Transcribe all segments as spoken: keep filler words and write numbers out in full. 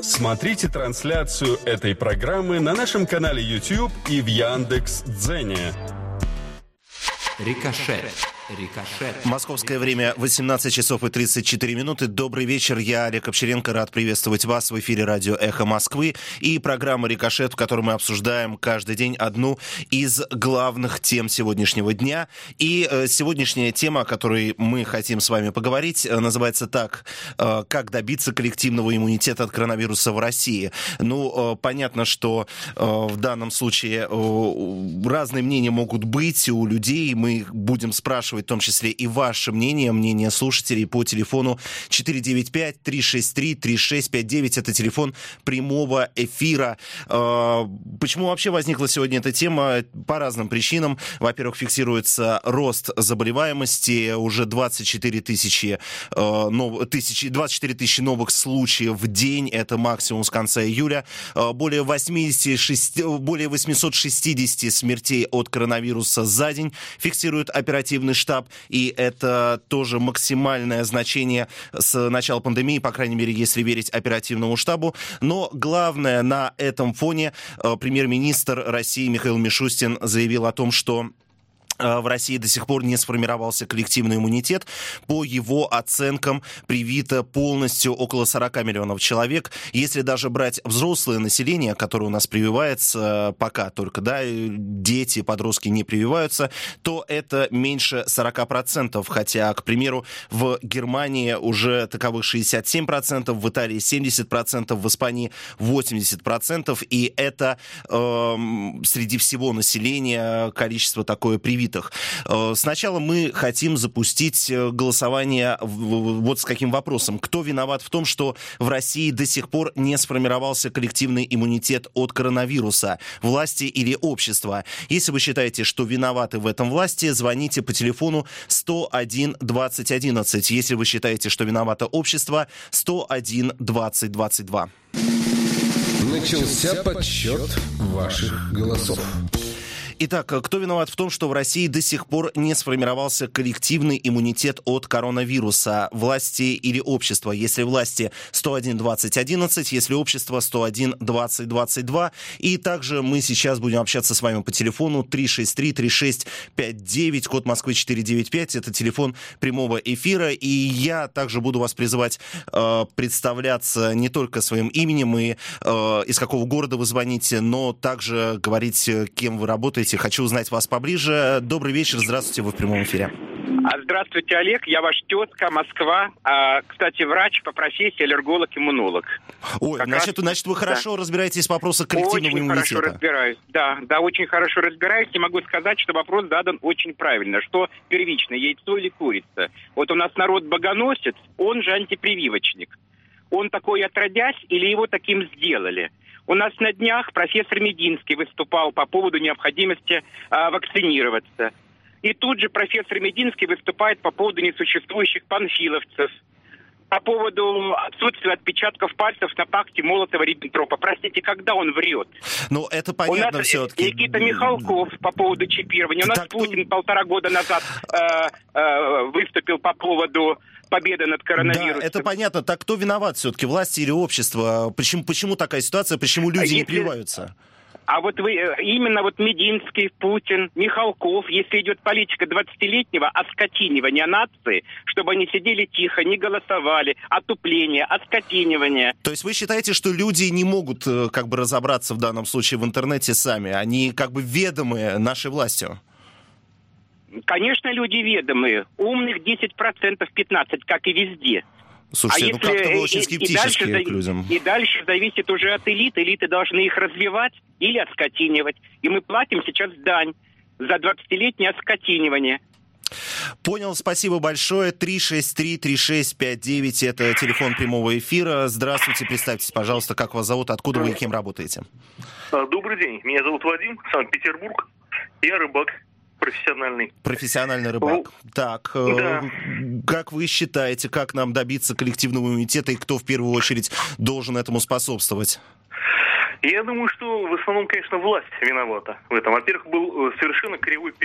Смотрите трансляцию этой программы на нашем канале YouTube и в Яндекс.Дзене. Рикошет. Рикошет. Московское время восемнадцать часов и тридцать четыре минуты. Добрый вечер, я Олег Овчаренко, рад приветствовать вас в эфире радио «Эхо Москвы» и программа «Рикошет», в которой мы обсуждаем каждый день одну из главных тем сегодняшнего дня. И э, сегодняшняя тема, о которой мы хотим с вами поговорить, э, называется так: э, «Как добиться коллективного иммунитета от коронавируса в России». Ну, э, понятно, что э, в данном случае э, разные мнения могут быть у людей, мы будем спрашивать в том числе и ваше мнение, мнение слушателей по телефону четыре девять пять три шесть три три шесть пять девять. Это телефон прямого эфира. Почему вообще возникла сегодня эта тема? По разным причинам. Во-первых, фиксируется рост заболеваемости. Уже двадцать четыре тысячи, двадцать четыре тысячи новых случаев в день. Это максимум с конца июля. Более, восемьдесят шесть, более восемьсот шестьдесят смертей от коронавируса за день фиксирует оперативный штаб. И это тоже максимальное значение с начала пандемии, по крайней мере, если верить оперативному штабу. Но главное, на этом фоне премьер-министр России Михаил Мишустин заявил о том, что в России до сих пор не сформировался коллективный иммунитет. По его оценкам, привито полностью около сорок миллионов человек. Если даже брать взрослое население, которое у нас прививается пока только, да, дети, подростки не прививаются, то это меньше сорок процентов. Хотя, к примеру, в Германии уже таковых шестьдесят семь процентов, в Италии семьдесят процентов, в Испании восемьдесят процентов. И это э, среди всего населения количество такое привито. Сначала мы хотим запустить голосование вот с каким вопросом. Кто виноват в том, что в России до сих пор не сформировался коллективный иммунитет от коронавируса? Власти или общество? Если вы считаете, что виноваты в этом власти, звоните по телефону сто один двадцать одиннадцать. Если вы считаете, что виновато общество, сто один двадцать двадцать два. Начался подсчет ваших голосов. Итак, кто виноват в том, что в России до сих пор не сформировался коллективный иммунитет от коронавируса? Власти или общество? Если власти, сто один двадцать одиннадцать, если общество, сто один двадцать двадцать два. И также мы сейчас будем общаться с вами по телефону три шесть три три шесть пять девять, код Москвы четыре девять пять. Это телефон прямого эфира. И я также буду вас призывать э, представляться не только своим именем и э, из какого города вы звоните, но также говорить, кем вы работаете. Хочу узнать вас поближе. Добрый вечер, здравствуйте, вы в прямом эфире. Здравствуйте, Олег, я ваш тезка, Москва. А, кстати, врач по профессии, аллерголог-иммунолог. Ой, как значит, раз... значит, вы хорошо да. разбираетесь в вопросах коллективного очень иммунитета. Очень хорошо разбираюсь, да, да, очень хорошо разбираюсь. И могу сказать, что вопрос задан очень правильно. Что первично, яйцо или курица? Вот у нас народ богоносец, он же антипрививочник. Он такой отродясь или его таким сделали? У нас на днях профессор Мединский выступал по поводу необходимости а, вакцинироваться. И тут же профессор Мединский выступает по поводу несуществующих панфиловцев, по поводу отсутствия отпечатков пальцев на пакте Молотова-Риббентропа. Простите, когда он врет? Ну, это понятно у нас все-таки. Никита Михалков по поводу чипирования. У нас так Путин то... полтора года назад э, э, выступил по поводу победы над коронавирусом. Да, это понятно. Так кто виноват все-таки, власти или общество? Почему, почему такая ситуация? Почему люди Если... не прививаются? А вот вы, именно вот Мединский, Путин, Михалков, если идет политика двадцатилетнего оскотинивания нации, чтобы они сидели тихо, не голосовали, отупление, оскотинивание. То есть вы считаете, что люди не могут как бы разобраться в данном случае в интернете сами? Они как бы ведомы нашей властью? Конечно, люди ведомые. Умных десять процентов, пятнадцать процентов, как и везде. Слушайте, а ну как-то вы очень и, скептически и дальше, к людям. И дальше зависит уже от элит. Элиты должны их развивать или отскотинивать. И мы платим сейчас дань за двадцатилетнее отскотинивание. Понял, спасибо большое. три шесть три три шесть пять девять, это телефон прямого эфира. Здравствуйте, представьтесь, пожалуйста, как вас зовут, откуда вы и кем работаете? Добрый день, меня зовут Вадим, Санкт-Петербург. Я рыбак. Профессиональный. Профессиональный рыбак. Ну, так, да. э, как вы считаете, как нам добиться коллективного иммунитета и кто в первую очередь должен этому способствовать? Я думаю, что в основном, конечно, власть виновата в этом. Во-первых, был совершенно кривой пиар.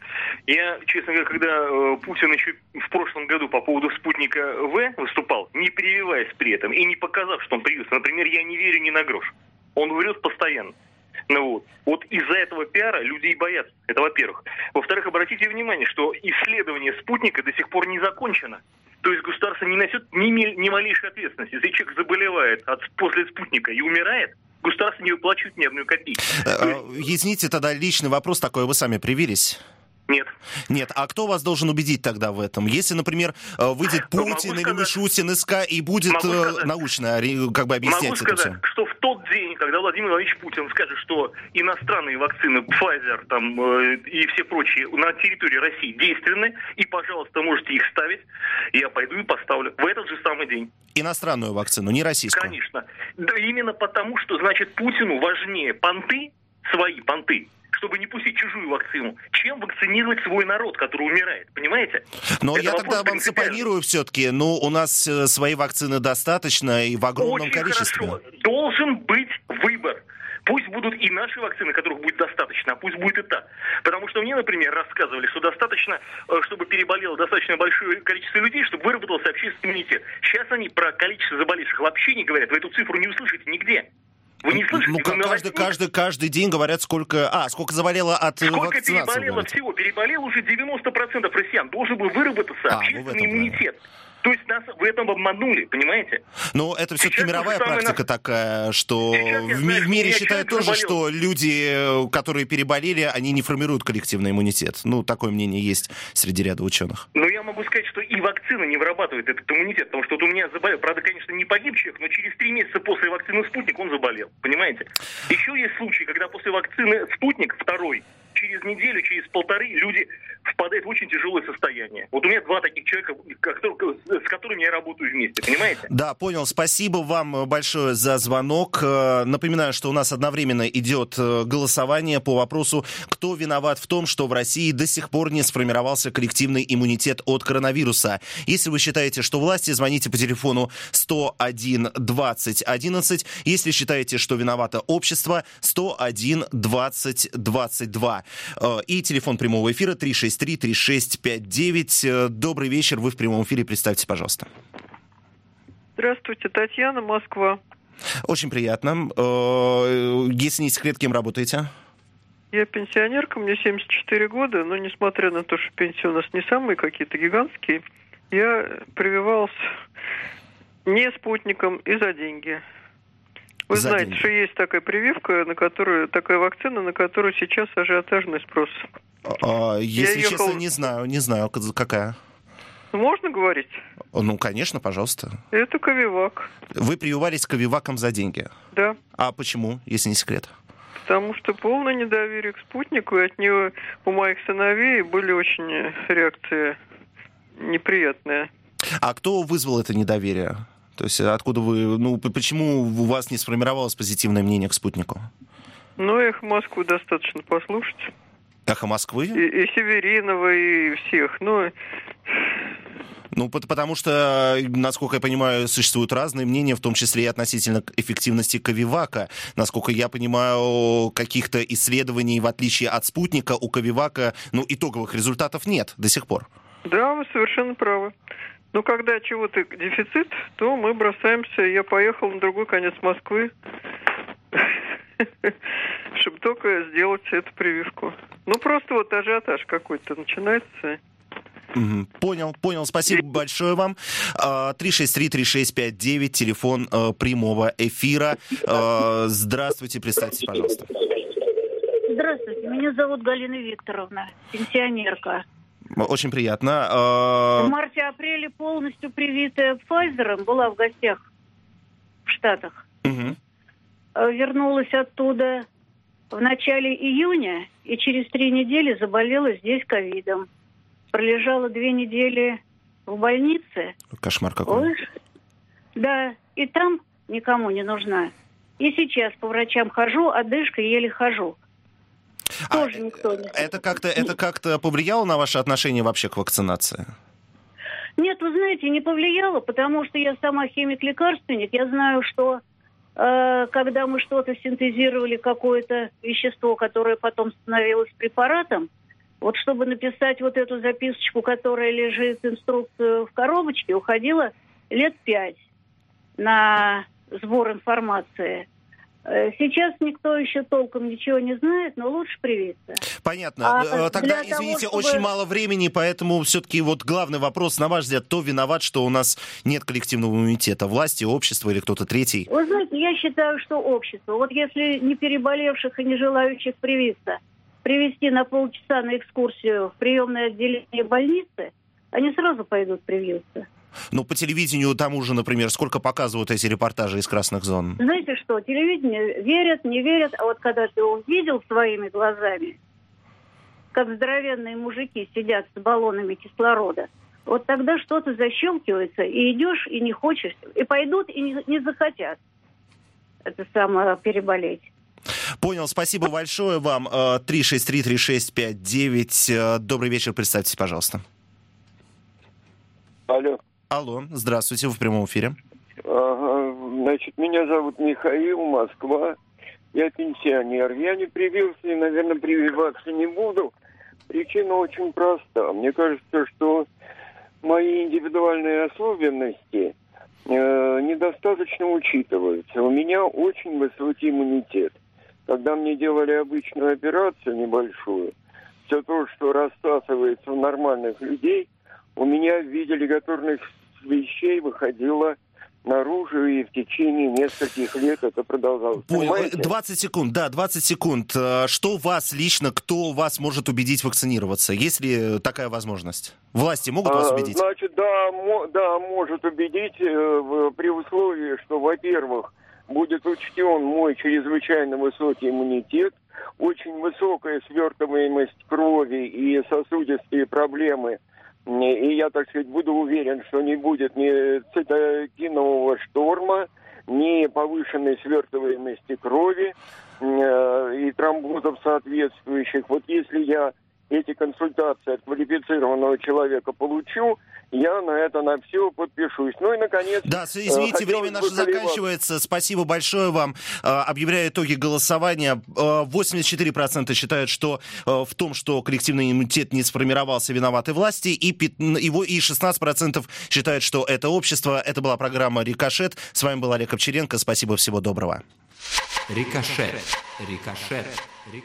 Я, честно говоря, когда э, Путин еще в прошлом году по поводу спутника В выступал, не прививаясь при этом и не показав, что он привился, например, я не верю ни на грош. Он врет постоянно. Ну вот. Вот из-за этого пиара люди и боятся. Это во-первых. Во-вторых, обратите внимание, что исследование спутника до сих пор не закончено. То есть государство не несет ни, ни малейшей ответственности. Если человек заболевает от, после спутника и умирает, государство не выплачивает ни одной копейки. Извините, тогда личный вопрос такой. Вы сами привились? Нет. Нет, а кто вас должен убедить тогда в этом? Если, например, выйдет Путин или сказать, Мишустин из СК и будет научно как бы объяснять могу это сказать, все? Что в тот день, когда Владимир Владимирович Путин скажет, что иностранные вакцины Pfizer там, э, и все прочие на территории России действенны, и, пожалуйста, можете их ставить, я пойду и поставлю в этот же самый день. Иностранную вакцину, не российскую? Конечно. Да именно потому, что, значит, Путину важнее понты, свои понты, чтобы не пустить чужую вакцину, чем вакцинировать свой народ, который умирает. Понимаете? Но Это я тогда вам сепарирую все-таки. Ну, у нас э, своей вакцины достаточно и в огромном Очень количестве. Хорошо. Должен быть выбор. Пусть будут и наши вакцины, которых будет достаточно, а пусть будет и так. Потому что мне, например, рассказывали, что достаточно, чтобы переболело достаточно большое количество людей, чтобы выработался общественный иммунитет. Сейчас они про количество заболевших вообще не говорят. Вы эту цифру не услышите нигде. Вы не слышите? Ну, Вы каждый, каждый, каждый день говорят, сколько... А, сколько заболело от сколько вакцинации. Сколько переболело говорите? всего? Переболело уже девяносто процентов россиян. Должен был выработаться а, общественный ну иммунитет. То есть нас в этом обманули, понимаете? Ну, это все-таки Сейчас мировая практика нас... такая, что в, знаю, в мире считают тоже, заболел. что люди, которые переболели, они не формируют коллективный иммунитет. Ну, такое мнение есть среди ряда ученых. Но я могу сказать, что и вакцина не вырабатывает этот иммунитет, потому что вот у меня заболел, правда, конечно, не погиб человек, но через три месяца после вакцины «Спутник» он заболел, понимаете? Еще есть случаи, когда после вакцины «Спутник» второй, через неделю, через полторы люди впадают в очень тяжелое состояние. Вот у меня два таких человека, с которыми я работаю вместе, понимаете? Да, понял. Спасибо вам большое за звонок. Напоминаю, что у нас одновременно идет голосование по вопросу, кто виноват в том, что в России до сих пор не сформировался коллективный иммунитет от коронавируса. Если вы считаете, что власти, звоните по телефону сто один двадцать одиннадцать. Если считаете, что виновато общество, сто один двадцать двадцать два. И телефон прямого эфира три шесть три три шесть пять девять. Добрый вечер, вы в прямом эфире, представьте, пожалуйста. Здравствуйте, Татьяна, Москва. Очень приятно. Если не секрет, кем работаете? Я пенсионерка, мне семьдесят четыре года, но несмотря на то, что пенсии у нас не самые какие-то гигантские, я прививалась не спутником и за деньги. Вы за знаете, деньги. Что есть такая прививка, на которую, такая вакцина, на которую сейчас ажиотажный спрос. А, если я честно, ехал... не знаю, не знаю, какая. Можно говорить? Ну, конечно, пожалуйста. Это Ковивак. Вы прививались Ковиваком за деньги? Да. А почему, если не секрет? Потому что полное недоверие к спутнику, и от него у моих сыновей были очень реакции неприятные. А кто вызвал это недоверие? То есть откуда вы, ну, почему у вас не сформировалось позитивное мнение к спутнику? Ну, «Эхо Москвы» достаточно послушать. «Эхо Москвы»? И, и Северинова, и всех. Ну, ну, потому что, насколько я понимаю, существуют разные мнения, в том числе и относительно эффективности Ковивака. Насколько я понимаю, каких-то исследований, в отличие от спутника, у Ковивака, ну, итоговых результатов нет до сих пор. Да, вы совершенно правы. Но когда чего-то дефицит, то мы бросаемся. Я поехал на другой конец Москвы, чтобы только сделать эту прививку. Ну, просто вот ажиотаж какой-то начинается. Понял, понял. Спасибо большое вам. три шесть три три шесть пять девять, телефон прямого эфира. Здравствуйте, представьтесь, пожалуйста. Здравствуйте, меня зовут Галина Викторовна, пенсионерка. Очень приятно. В марте-апреле полностью привитая Pfizer, была в гостях в Штатах. Угу. Вернулась оттуда в начале июня и через три недели заболела здесь ковидом. Пролежала две недели в больнице. Кошмар какой. Ой. Да, и там никому не нужна. И сейчас по врачам хожу, одышка, еле хожу. Тоже а никто не это как-то, это как-то повлияло на ваше отношение вообще к вакцинации? Нет, вы знаете, не повлияло, потому что я сама химик-лекарственник. Я знаю, что э, когда мы что-то синтезировали, какое-то вещество, которое потом становилось препаратом, Вот чтобы написать вот эту записочку, которая лежит, инструкцию в коробочке, уходило лет пять на сбор информации. Сейчас никто еще толком ничего не знает, но лучше привиться. Понятно. А Тогда, для извините, того, чтобы... очень мало времени, поэтому все-таки вот главный вопрос, на ваш взгляд, кто виноват, что у нас нет коллективного иммунитета? Власти, общество или кто-то третий? Вы знаете, я считаю, что общество. Вот если не переболевших и не желающих привиться привести на полчаса на экскурсию в приемное отделение больницы, они сразу пойдут привиться. Ну, по телевидению тому же, например, сколько показывают эти репортажи из красных зон? Знаете что, телевидение верят, не верят, а вот когда ты увидел своими глазами, как здоровенные мужики сидят с баллонами кислорода, вот тогда что-то защелкивается, и идешь, и не хочешь, и пойдут, и не, не захотят это самое переболеть. Понял, спасибо большое вам. три шесть три три шесть пять девять. Добрый вечер, представьтесь, пожалуйста. Алло. Алло, здравствуйте, вы в прямом эфире. Ага, значит, меня зовут Михаил, Москва. Я пенсионер. Я не привился и, наверное, прививаться не буду. Причина очень проста. Мне кажется, что мои индивидуальные особенности э, недостаточно учитываются. У меня очень высокий иммунитет. Когда мне делали обычную операцию небольшую, все то, что рассасывается у нормальных людей, у меня в виде лигаторных вещей выходило наружу, и в течение нескольких лет это продолжалось. Понял. двадцать секунд, да, двадцать секунд. Что вас лично, кто вас может убедить вакцинироваться? Есть ли такая возможность? Власти могут вас убедить? А, значит, да, мо- да, может убедить э, при условии, что, во-первых, будет учтен мой чрезвычайно высокий иммунитет, очень высокая свертываемость крови и сосудистые проблемы. И я, так сказать, буду уверен, что не будет ни цитокинового шторма, ни повышенной свертываемости крови э, и тромбозов соответствующих. Вот если я эти консультации от квалифицированного человека получу, я на это на все подпишусь. Ну и, наконец... Да, извините, время наше заканчивается. Спасибо большое вам. Объявляю итоги голосования. восемьдесят четыре процента считают, что в том, что коллективный иммунитет не сформировался, виноваты власти, и, его, и шестнадцать процентов считают, что это общество. Это была программа «Рикошет». С вами был Олег Овчаренко. Спасибо, всего доброго. Рикошет. Рикошет.